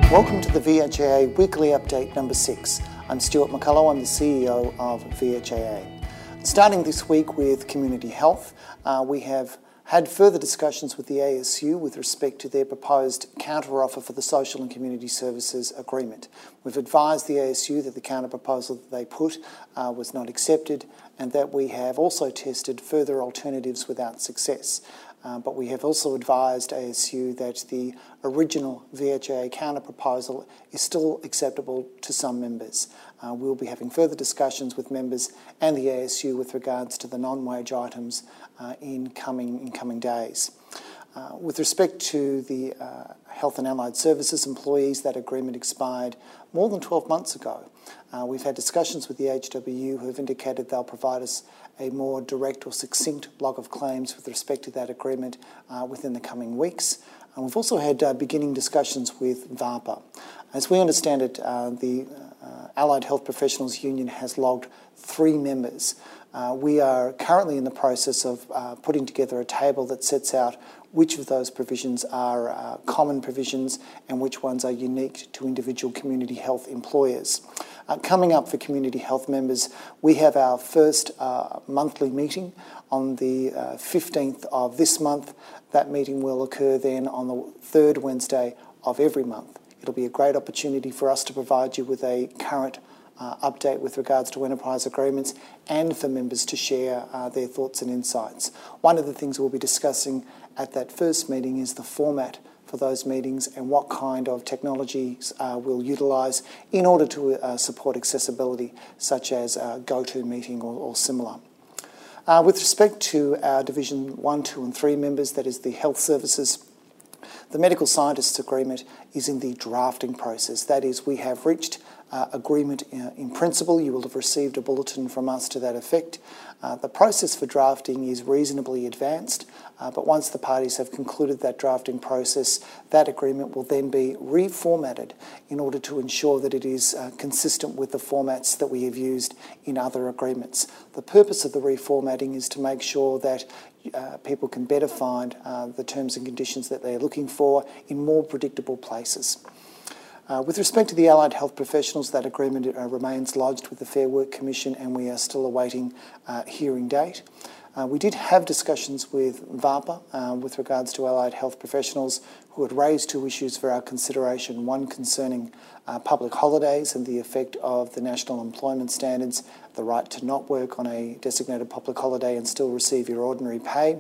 Welcome to the VHAA Weekly Update number 6. I'm Stuart McCullough, I'm the CEO of VHAA. Starting this week with community health, we have had further discussions with the ASU with respect to their proposed counter-offer for the Social and Community Services Agreement. We've advised the ASU that the counter-proposal that they put was not accepted and that we have also tested further alternatives without success. But we have also advised ASU that the original VHAA counter-proposal is still acceptable to some members. We'll be having further discussions with members and the ASU with regards to the non-wage items in coming days. With respect to the Health and Allied Services employees, that agreement expired more than 12 months ago. We've had discussions with the HWU who have indicated they'll provide us a more direct or succinct log of claims with respect to that agreement within the coming weeks. And we've also had beginning discussions with VARPA. As we understand it, the Allied Health Professionals Union has logged 3 members. We are currently in the process of putting together a table that sets out which of those provisions are common provisions and which ones are unique to individual community health employers. Coming up for community health members, we have our first monthly meeting on the 15th of this month. That meeting will occur then on the 3rd Wednesday of every month. It'll be a great opportunity for us to provide you with a current update with regards to enterprise agreements and for members to share their thoughts and insights. One of the things we'll be discussing at that first meeting is the format for those meetings and what kind of technologies we'll utilise in order to support accessibility, such as GoToMeeting or similar. With respect to our Division 1, 2 and 3 members, that is the health services, the medical scientists agreement is in the drafting process. That is, we have reached agreement in principle. You will have received a bulletin from us to that effect. The process for drafting is reasonably advanced, but once the parties have concluded that drafting process, that agreement will then be reformatted in order to ensure that it is consistent with the formats that we have used in other agreements. The purpose of the reformatting is to make sure that people can better find the terms and conditions that they're looking for in more predictable places. With respect to the Allied Health Professionals, that agreement remains lodged with the Fair Work Commission and we are still awaiting hearing date. We did have discussions with VARPA with regards to Allied Health Professionals who had raised 2 issues for our consideration, one concerning public holidays and the effect of the National Employment Standards, the right to not work on a designated public holiday and still receive your ordinary pay,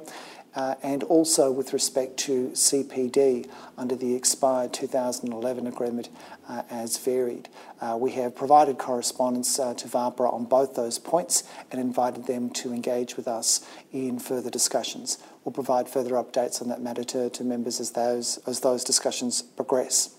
and also with respect to CPD under the expired 2011 agreement as varied. We have provided correspondence to VARPA on both those points and invited them to engage with us in further discussions. We'll provide further updates on that matter to members as those discussions progress.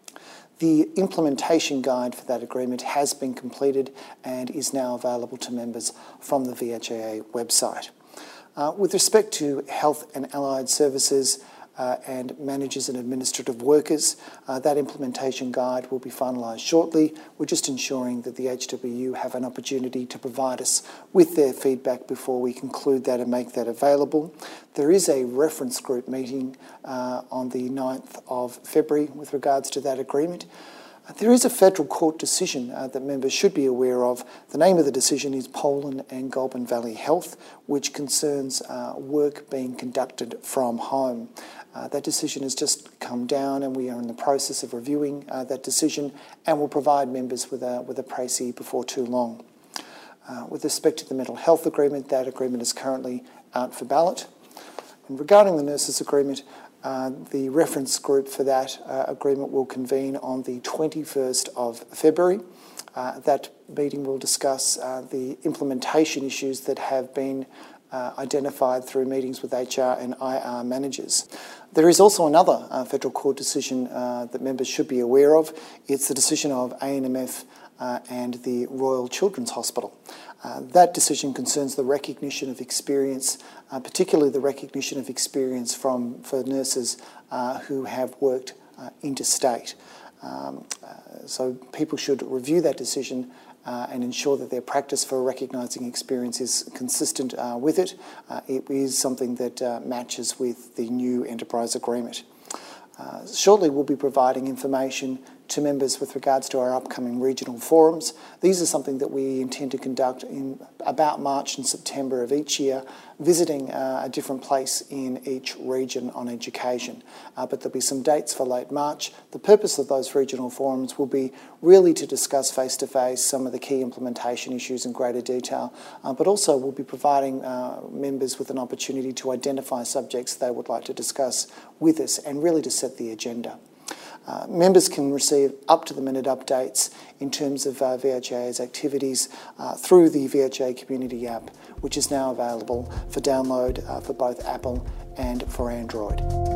The implementation guide for that agreement has been completed and is now available to members from the VHAA website. With respect to health and allied services and managers and administrative workers, that implementation guide will be finalised shortly. We're just ensuring that the HWU have an opportunity to provide us with their feedback before we conclude that and make that available. There is a reference group meeting on the 9th of February with regards to that agreement. There is a federal court decision that members should be aware of. The name of the decision is Poland and Goulburn Valley Health, which concerns work being conducted from home. That decision has just come down and we are in the process of reviewing that decision and will provide members with a précis before too long. With respect to the mental health agreement, that agreement is currently out for ballot. And regarding the nurses agreement, the reference group for that agreement will convene on the 21st of February. That meeting will discuss the implementation issues that have been identified through meetings with HR and IR managers. There is also another federal court decision that members should be aware of. It's the decision of ANMF and the Royal Children's Hospital. That decision concerns the recognition of experience, particularly the recognition of experience for nurses who have worked interstate. So people should review that decision and ensure that their practice for recognising experience is consistent with it. It is something that matches with the new enterprise agreement. Shortly we'll be providing information to members with regards to our upcoming regional forums. These are something that we intend to conduct in about March and September of each year, visiting a different place in each region on education. But there'll be some dates for late March. The purpose of those regional forums will be really to discuss face-to-face some of the key implementation issues in greater detail, but also we'll be providing members with an opportunity to identify subjects they would like to discuss with us and really to set the agenda. Members can receive up-to-the-minute updates in terms of VHA's activities through the VHA Community app, which is now available for download for both Apple and for Android.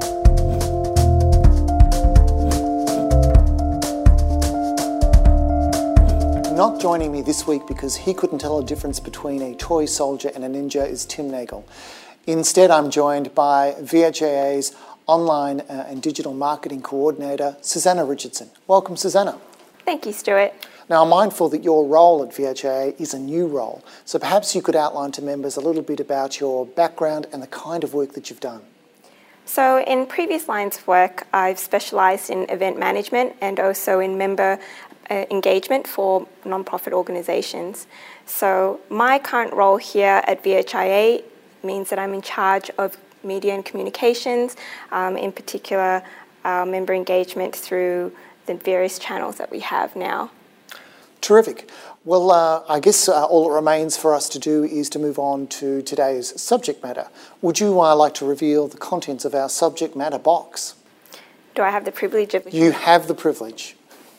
Not joining me this week because he couldn't tell a difference between a toy soldier and a ninja is Tim Nagel. Instead, I'm joined by VHA's online and digital marketing coordinator, Susanna Richardson. Welcome, Susanna. Thank you, Stuart. Now, I'm mindful that your role at VHA is a new role, so perhaps you could outline to members a little bit about your background and the kind of work that you've done. So in previous lines of work, I've specialised in event management and also in member engagement for non-profit organisations. So my current role here at VHIA means that I'm in charge of media and communications, in particular member engagement through the various channels that we have now. Terrific. Well, I guess all that remains for us to do is to move on to today's subject matter. Would you like to reveal the contents of our subject matter box? Do I have the privilege of... You have the privilege.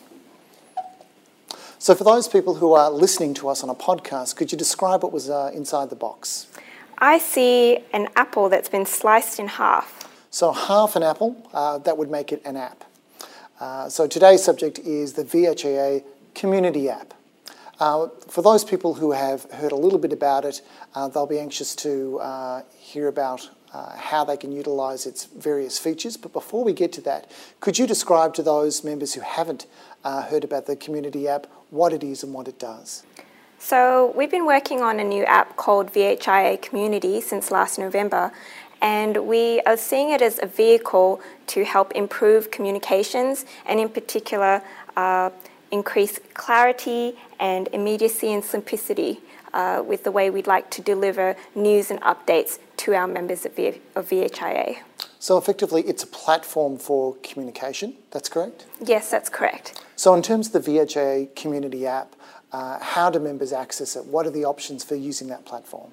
So for those people who are listening to us on a podcast, could you describe what was inside the box? I see an apple that's been sliced in half. So half an apple, that would make it an app. So today's subject is the VHA Community app. For those people who have heard a little bit about it, they'll be anxious to hear about how they can utilise its various features. But before we get to that, could you describe to those members who haven't heard about the Community app what it is and what it does? So we've been working on a new app called VHIA Community since last November, and we are seeing it as a vehicle to help improve communications and in particular increase clarity and immediacy and simplicity with the way we'd like to deliver news and updates to our members of VHIA. So effectively it's a platform for communication, that's correct? Yes, that's correct. So in terms of the VHA Community app, how do members access it? What are the options for using that platform?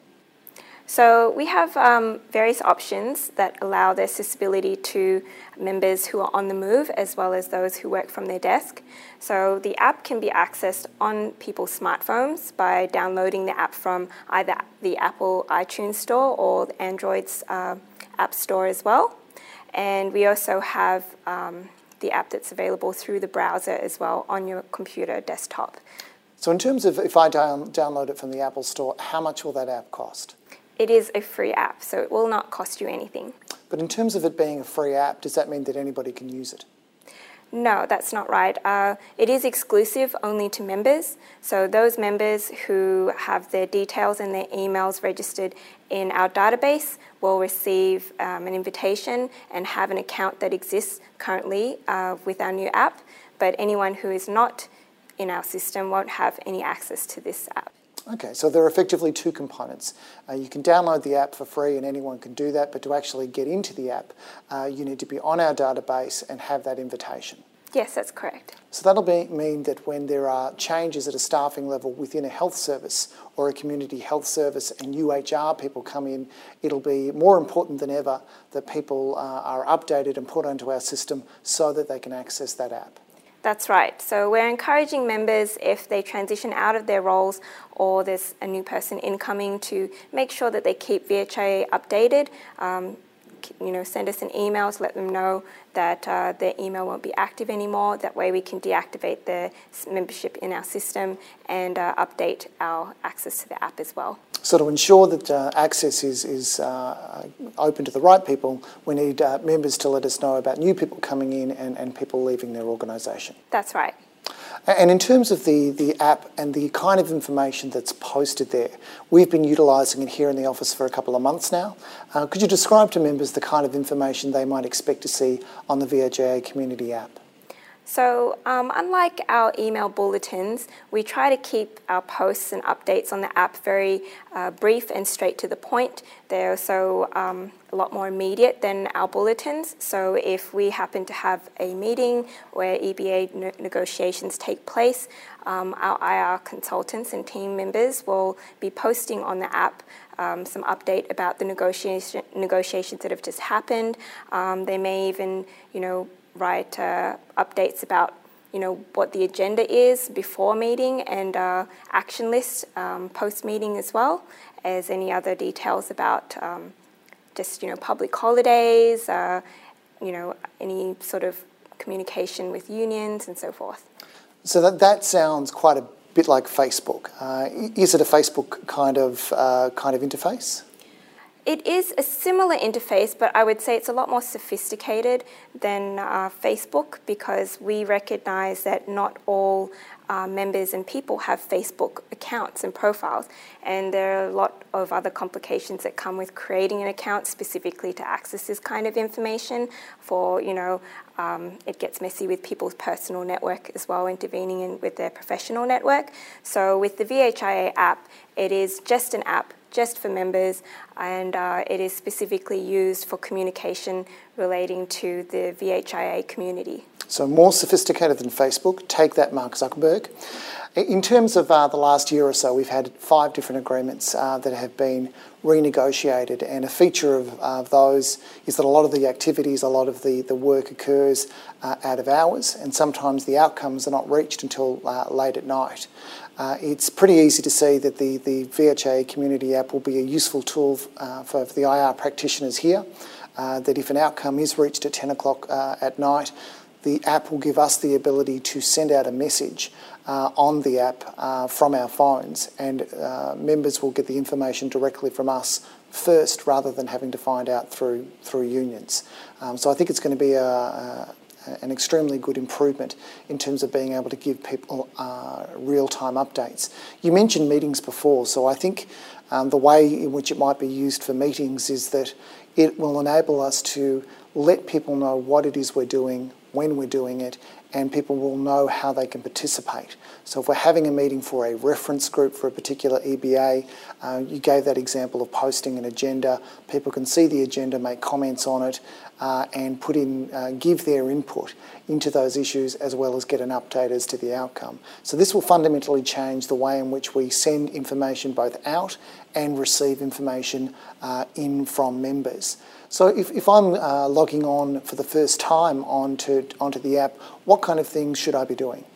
So we have various options that allow the accessibility to members who are on the move as well as those who work from their desk. So the app can be accessed on people's smartphones by downloading the app from either the Apple iTunes Store or Android's App Store as well. And we also have the app that's available through the browser as well on your computer desktop. So in terms of if I download it from the Apple Store, how much will that app cost? It is a free app, so it will not cost you anything. But in terms of it being a free app, does that mean that anybody can use it? No, that's not right. It is exclusive only to members. So those members who have their details and their emails registered in our database will receive an invitation and have an account that exists currently with our new app. But anyone who is not in our system won't have any access to this app. Okay, so there are effectively two components. You can download the app for free and anyone can do that, but to actually get into the app, you need to be on our database and have that invitation. Yes, that's correct. So that'll mean that when there are changes at a staffing level within a health service or a community health service and UHR people come in, it'll be more important than ever that people are updated and put onto our system so that they can access that app. That's right. So we're encouraging members, if they transition out of their roles or there's a new person incoming, to make sure that they keep VHA updated. Send us an email to let them know that their email won't be active anymore. That way we can deactivate their membership in our system and update our access to the app as well. So to ensure that access is open to the right people, we need members to let us know about new people coming in and people leaving their organisation. That's right. And in terms of the app and the kind of information that's posted there, we've been utilising it here in the office for a couple of months now. Could you describe to members the kind of information they might expect to see on the VHA Community app? So unlike our email bulletins, we try to keep our posts and updates on the app very brief and straight to the point. They're also a lot more immediate than our bulletins. So if we happen to have a meeting where EBA negotiations take place, our IR consultants and team members will be posting on the app some update about the negotiations that have just happened. They may even, write updates about, what the agenda is before meeting and action list post-meeting as well as any other details about public holidays, any sort of communication with unions and so forth. So that sounds quite a bit like Facebook. Is it a Facebook kind of interface? It is a similar interface, but I would say it's a lot more sophisticated than Facebook because we recognise that not all members and people have Facebook accounts and profiles, and there are a lot of other complications that come with creating an account specifically to access this kind of information. It gets messy with people's personal network as well, intervening in with their professional network. So with the VHIA app, it is just an app just for members, and it is specifically used for communication relating to the VHIA community. So more sophisticated than Facebook. Take that, Mark Zuckerberg. In terms of the last year or so, we've had 5 different agreements that have been renegotiated, and a feature of those is that a lot of the activities, a lot of the work occurs out of hours, and sometimes the outcomes are not reached until late at night. It's pretty easy to see that the VHIA community app will be a useful tool for the IR practitioners here, that if an outcome is reached at 10 o'clock at night, the app will give us the ability to send out a message on the app from our phones, and members will get the information directly from us first rather than having to find out through unions. So I think it's going to be an extremely good improvement in terms of being able to give people real-time updates. You mentioned meetings before, so I think the way in which it might be used for meetings is that it will enable us to let people know what it is we're doing, when we're doing it, and people will know how they can participate. So if we're having a meeting for a reference group for a particular EBA, you gave that example of posting an agenda. People can see the agenda, make comments on it, and give their input into those issues, as well as get an update as to the outcome. So this will fundamentally change the way in which we send information both out and receive information in from members. So if I'm logging on for the first time onto the app, what kind of things should I be doing?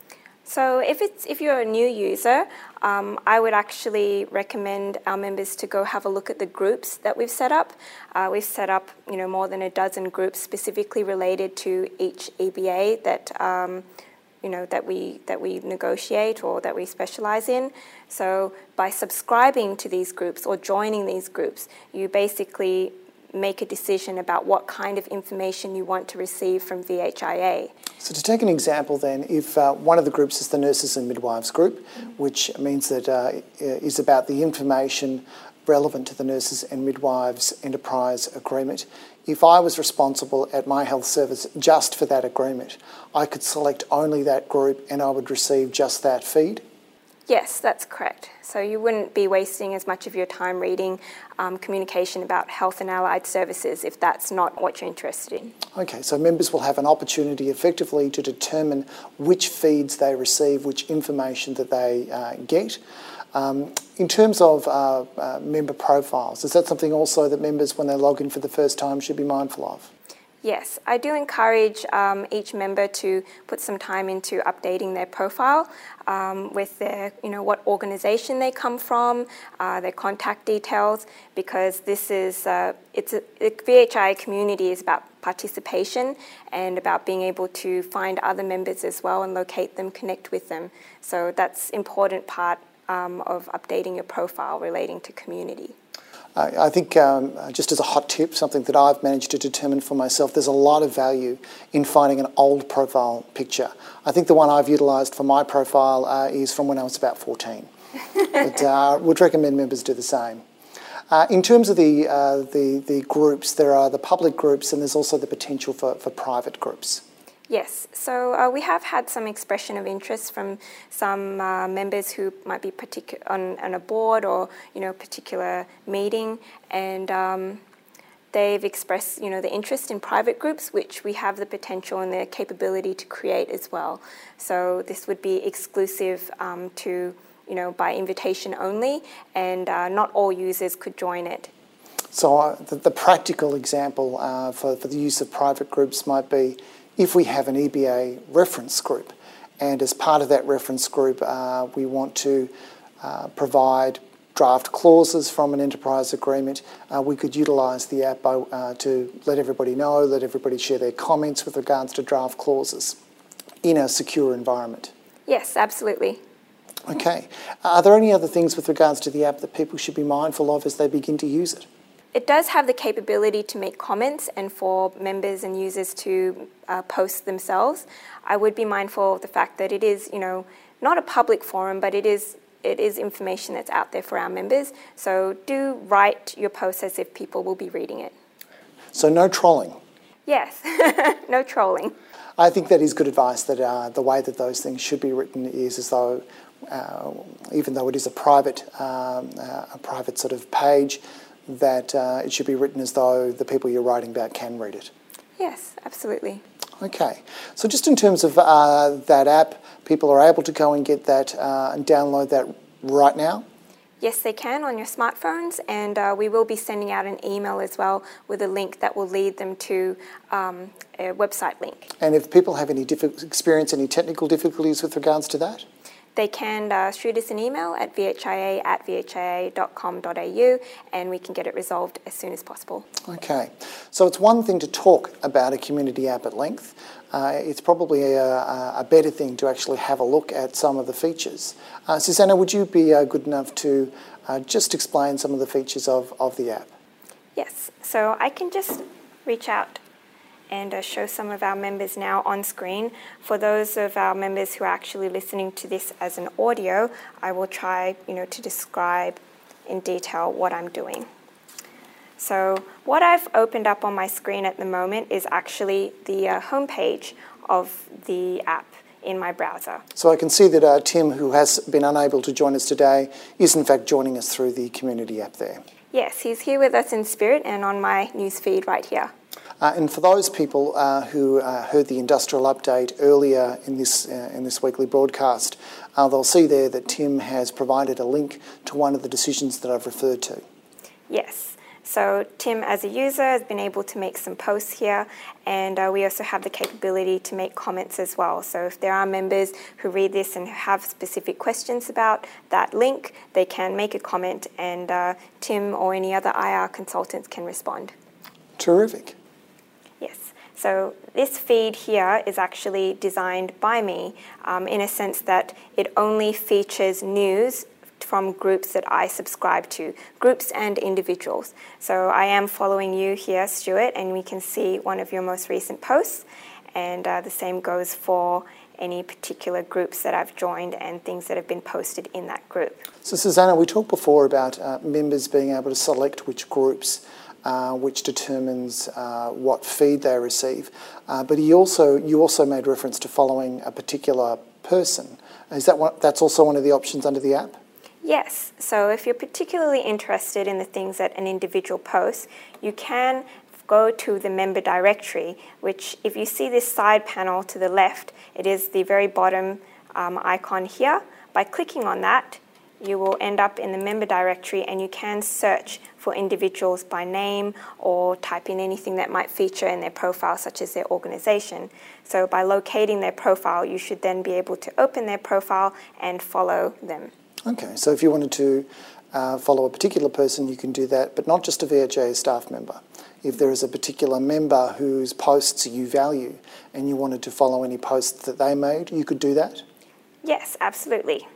So if you're a new user, I would actually recommend our members to go have a look at the groups that we've set up. We've set up more than a dozen groups specifically related to each EBA that that we negotiate or that we specialise in. So by subscribing to these groups or joining these groups, you basically make a decision about what kind of information you want to receive from VHIA. So to take an example then, if one of the groups is the Nurses and Midwives group, which means that is about the information relevant to the Nurses and Midwives Enterprise Agreement, if I was responsible at my health service just for that agreement, I could select only that group and I would receive just that feed? Yes, that's correct. So you wouldn't be wasting as much of your time reading communication about health and allied services if that's not what you're interested in. Okay, so members will have an opportunity effectively to determine which feeds they receive, which information that they get. In terms of member profiles, is that something also that members, when they log in for the first time, should be mindful of? Yes, I do encourage each member to put some time into updating their profile with their, what organisation they come from, their contact details, because this is the VHIA community is about participation and about being able to find other members as well and locate them, connect with them. So that's an important part of updating your profile relating to community. I think just as a hot tip, something that I've managed to determine for myself, there's a lot of value in finding an old profile picture. I think the one I've utilised for my profile is from when I was about 14. But would recommend members do the same. In terms of the groups, there are the public groups and there's also the potential for private groups. Yes, so we have had some expression of interest from some members who might be on a board or particular meeting, and they've expressed the interest in private groups, which we have the potential and the capability to create as well. So this would be exclusive to by invitation only, and not all users could join it. So the practical example for the use of private groups might be if we have an EBA reference group, and as part of that reference group we want to provide draft clauses from an enterprise agreement, we could utilise the app to let everybody know, let everybody share their comments with regards to draft clauses in a secure environment. Yes, absolutely. Okay. Are there any other things with regards to the app that people should be mindful of as they begin to use it? It does have the capability to make comments and for members and users to post themselves. I would be mindful of the fact that it is, not a public forum, but it is information that's out there for our members. So do write your posts as if people will be reading it. So no trolling? Yes, no trolling. I think that is good advice, that the way that those things should be written is as though, even though it is a private sort of page, that it should be written as though the people you're writing about can read it. Yes, absolutely. Okay, so just in terms of that app, people are able to go and get that and download that right now? Yes, they can on your smartphones, and we will be sending out an email as well with a link that will lead them to a website link. And if people have any experience any technical difficulties with regards to that? They can shoot us an email at vhia@vhia.com.au, and we can get it resolved as soon as possible. Okay, so it's one thing to talk about a community app at length. It's probably a better thing to actually have a look at some of the features. Susanna, would you be good enough to just explain some of the features of the app? Yes, so I can just reach out and show some of our members now on screen. For those of our members who are actually listening to this as an audio, I will try, to describe in detail what I'm doing. So what I've opened up on my screen at the moment is actually the homepage of the app in my browser. So I can see that Tim, who has been unable to join us today, is in fact joining us through the community app there. Yes, he's here with us in spirit and on my news feed right here. And for those people who heard the industrial update earlier in this weekly broadcast, they'll see there that Tim has provided a link to one of the decisions that I've referred to. Yes. So Tim, as a user, has been able to make some posts here, and we also have the capability to make comments as well. So if there are members who read this and have specific questions about that link, they can make a comment, and Tim or any other IR consultants can respond. Terrific. Yes, so this feed here is actually designed by me in a sense that it only features news from groups that I subscribe to, groups and individuals. So I am following you here, Stuart, and we can see one of your most recent posts, and the same goes for any particular groups that I've joined and things that have been posted in that group. So Susanna, we talked before about members being able to select which groups which determines what feed they receive. But you also made reference to following a particular person. That's also one of the options under the app? Yes. So if you're particularly interested in the things that an individual posts, you can go to the member directory, which if you see this side panel to the left, it is the very bottom icon here. By clicking on that, you will end up in the member directory, and you can search for individuals by name or type in anything that might feature in their profile, such as their organization. So by locating their profile, you should then be able to open their profile and follow them. Okay, so if you wanted to follow a particular person, you can do that, but not just a VHA staff member. If there is a particular member whose posts you value and you wanted to follow any posts that they made, you could do that? Yes, absolutely.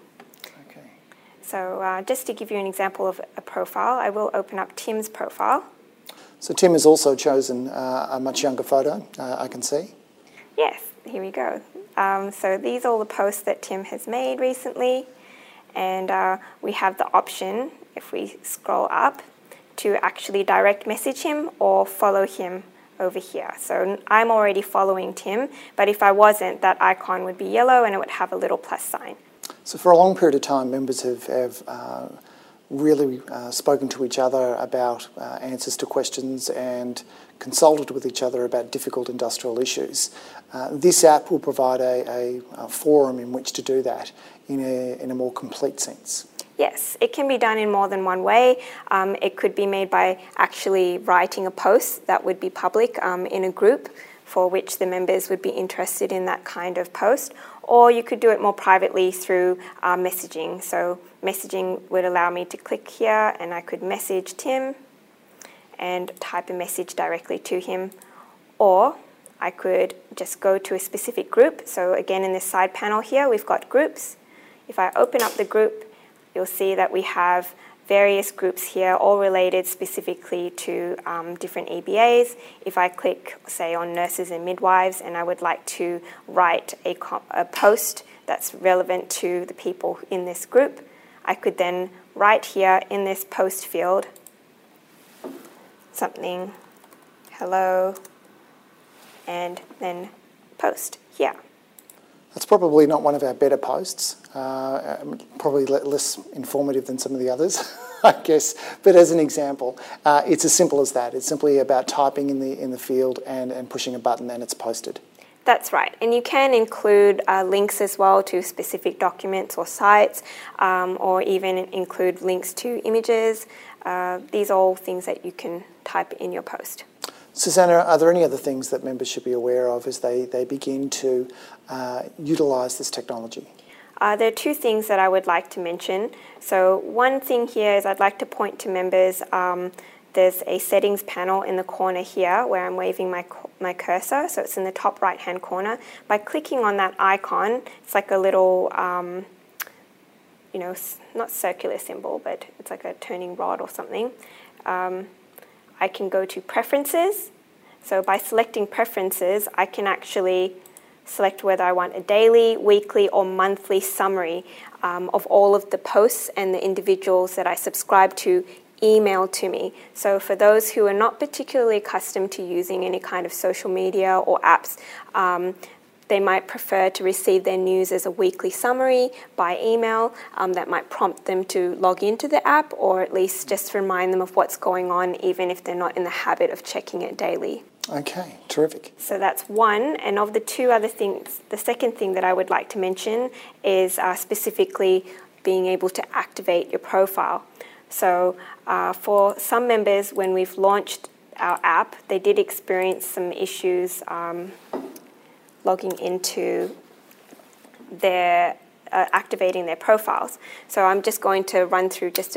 So just to give you an example of a profile, I will open up Tim's profile. So Tim has also chosen a much younger photo, I can see. Yes, here we go. So these are all the posts that Tim has made recently, and we have the option, if we scroll up, to actually direct message him or follow him over here. So I'm already following Tim, but if I wasn't, that icon would be yellow and it would have a little plus sign. So for a long period of time, members have really spoken to each other about answers to questions and consulted with each other about difficult industrial issues. This app will provide a forum in which to do that in a more complete sense. Yes, it can be done in more than one way. It could be made by actually writing a post that would be public in a group for which the members would be interested in that kind of post, or you could do it more privately through messaging. So messaging would allow me to click here and I could message Tim and type a message directly to him, or I could just go to a specific group. So again, in this side panel here, we've got groups. If I open up the group, you'll see that we have various groups here, all related specifically to different EBAs. If I click, say, on nurses and midwives, and I would like to write a post that's relevant to the people in this group, I could then write here in this post field something, hello, and then post here. That's probably not one of our better posts, probably less informative than some of the others, I guess. But as an example, it's as simple as that. It's simply about typing in the field and pushing a button and it's posted. That's right. And you can include links as well to specific documents or sites, or even include links to images. These are all things that you can type in your post. Susanna, are there any other things that members should be aware of as they begin to utilise this technology? There are two things that I would like to mention. So one thing here is I'd like to point to members, there's a settings panel in the corner here where I'm waving my cursor, so it's in the top right hand corner. By clicking on that icon, it's like a little, not circular symbol, but it's like a turning rod or something. I can go to preferences. So by selecting preferences, I can actually select whether I want a daily, weekly, or monthly summary of all of the posts and the individuals that I subscribe to emailed to me. So for those who are not particularly accustomed to using any kind of social media or apps, they might prefer to receive their news as a weekly summary by email. That might prompt them to log into the app, or at least just remind them of what's going on, even if they're not in the habit of checking it daily. Okay, terrific. So that's one. And of the two other things, the second thing that I would like to mention is specifically being able to activate your profile. So for some members, when we've launched our app, they did experience some issues logging into their activating their profiles. So I'm just going to run through just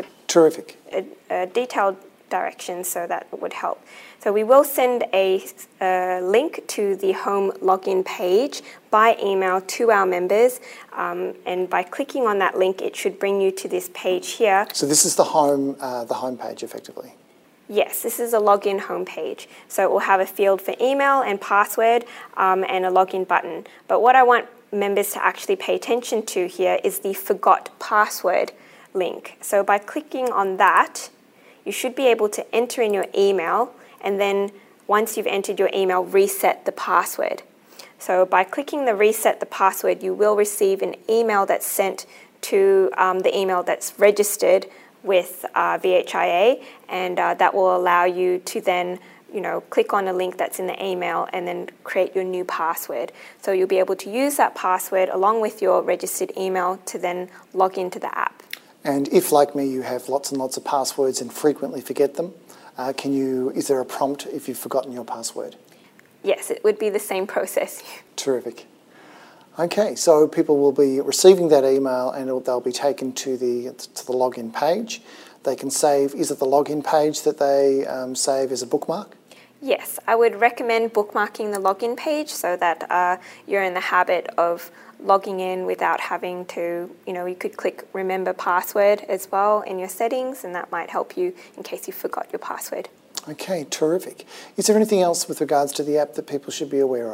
a detailed direction so that would help. So we will send a link to the home login page by email to our members, and by clicking on that link, it should bring you to this page here. So this is the home page, effectively. Yes, this is a login homepage. So it will have a field for email and password and a login button. But what I want members to actually pay attention to here is the forgot password link. So by clicking on that, you should be able to enter in your email, and then once you've entered your email, reset the password. So by clicking the reset the password, you will receive an email that's sent to the email that's registered with VHIA, and that will allow you to then click on a link that's in the email and then create your new password. So you'll be able to use that password along with your registered email to then log into the app. And if, like me, you have lots and lots of passwords and frequently forget them, is there a prompt if you've forgotten your password? Yes, it would be the same process. Terrific. Okay, so people will be receiving that email and they'll be taken to the login page. They can save, is it the login page that they save as a bookmark? Yes, I would recommend bookmarking the login page so that you're in the habit of logging in without having to, you could click remember password as well in your settings, and that might help you in case you forgot your password. Okay, terrific. Is there anything else with regards to the app that people should be aware of?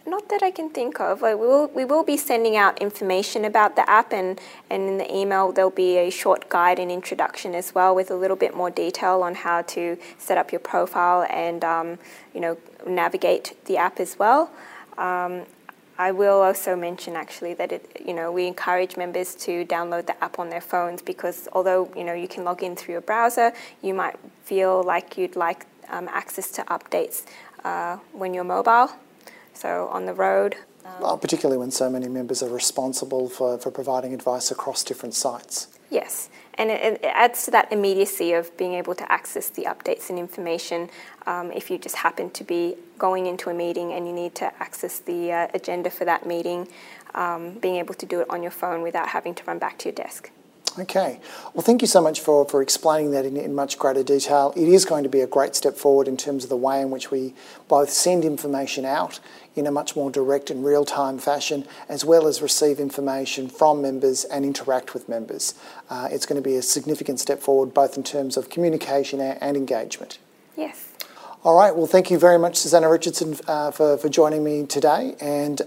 Not that I can think of. Like we will be sending out information about the app, and in the email there'll be a short guide and introduction as well, with a little bit more detail on how to set up your profile and navigate the app as well. I will also mention actually that we encourage members to download the app on their phones, because although you can log in through your browser, you might feel like you'd like access to updates when you're mobile, so on the road. Particularly when so many members are responsible for providing advice across different sites. Yes, and it adds to that immediacy of being able to access the updates and information if you just happen to be going into a meeting and you need to access the agenda for that meeting, being able to do it on your phone without having to run back to your desk. Okay. Well, thank you so much for explaining that in much greater detail. It is going to be a great step forward in terms of the way in which we both send information out in a much more direct and real-time fashion, as well as receive information from members and interact with members. It's going to be a significant step forward, both in terms of communication and engagement. Yes. All right. Well, thank you very much, Susanna Richardson, for joining me today, and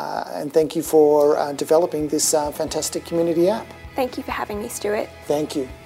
thank you for developing this fantastic community app. Thank you for having me, Stuart. Thank you.